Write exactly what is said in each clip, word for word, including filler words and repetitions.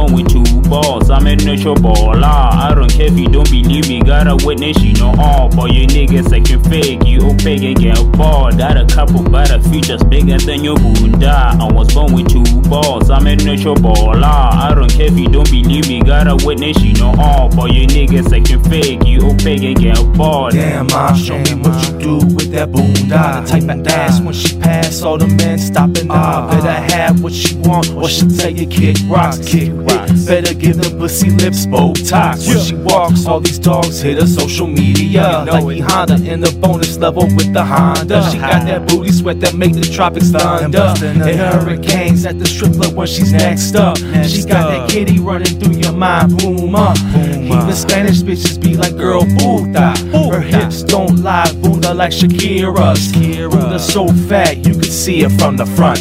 born with two balls. I'm a natural baller. I don't care if you don't believe me. Got a witness, you know all. Boy, you niggas acting fake. You opaque and get bored. Got a couple, but the future's bigger than your bunda. I was born with two balls. I'm a natural baller. I don't care if you don't believe me. Got a witness, you know all. Boy, you niggas acting fake. You opaque and get bored. Damn, ma, show me what you do with that bunda. The type of ass when she pass, all the men stopping up. Better have what she want, or she'll tell you kick rocks, kick rocks. Better give them pussy lips Botox. When she walks, all these dogs hit her social media. Like E Honda in the bonus level with the Honda. She got that booty sweat that make the tropics thunder. And hurricanes at the strip club when she's next up. She got that kitty running through your mind, boom up. Even Spanish bitches be like, girl, puta. Her hips don't lie, bunda like Shakira's. Bunda so fat, you can see it from the front.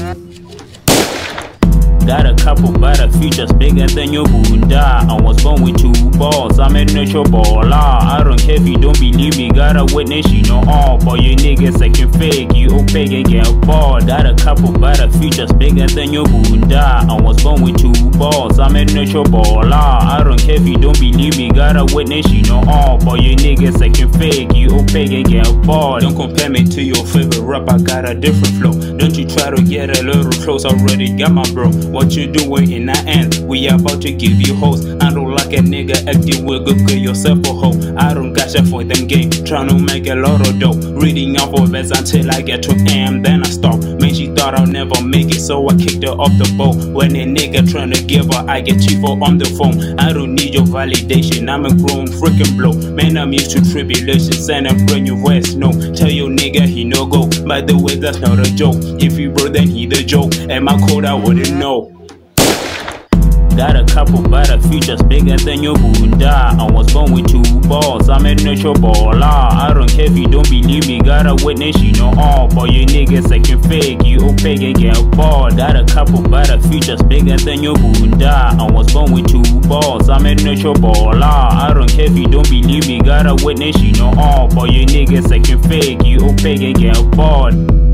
Got a couple, but the future's bigger than your bunda. I was born with two balls. I'm a natural baller. I don't care if you don't believe me. Got a witness, you know all. Boy, you niggas acting fake. You opaque and get bored. Got a couple, but the future's bigger than your bunda. I was born with two balls. I'm a natural baller. I don't care if you don't believe me. Got a witness, you know all. Boy, you niggas acting fake. You opaque and get bored. Don't compare me to your favorite rapper. Got a different flow. Don't you try to get a little close. Already got my bro. What you doing in the end? We about to give you hoes. I don't like a nigga acting with good, get yourself a hoe. I don't got shit for them game, tryna make a lot of dough. Reading out for beds until I get to M, then I stop. Man, she thought I'll never make it, so I kicked her off the boat. When a nigga tryna give her, I get cheaper on the phone. I don't need your validation, I'm a grown freaking blow. Man, I'm used to tribulations and a brand new west. No, tell your nigga he no go. By the way, that's not a joke. If he bro, then he the joke. Am I cold? I wouldn't know. Got a couple, but the future's bigger than your bunda. I was born with two balls. I'm a natural baller. I don't care if you don't believe me. Got a witness, you know all. Boy, you niggas acting fake. You opaque and get bored. Got a couple, but the future's bigger than your bunda. I was born with two balls. I'm a natural baller. I don't care if you don't believe me. Got a witness, you know all. Boy, you niggas acting fake. You opaque and get bored.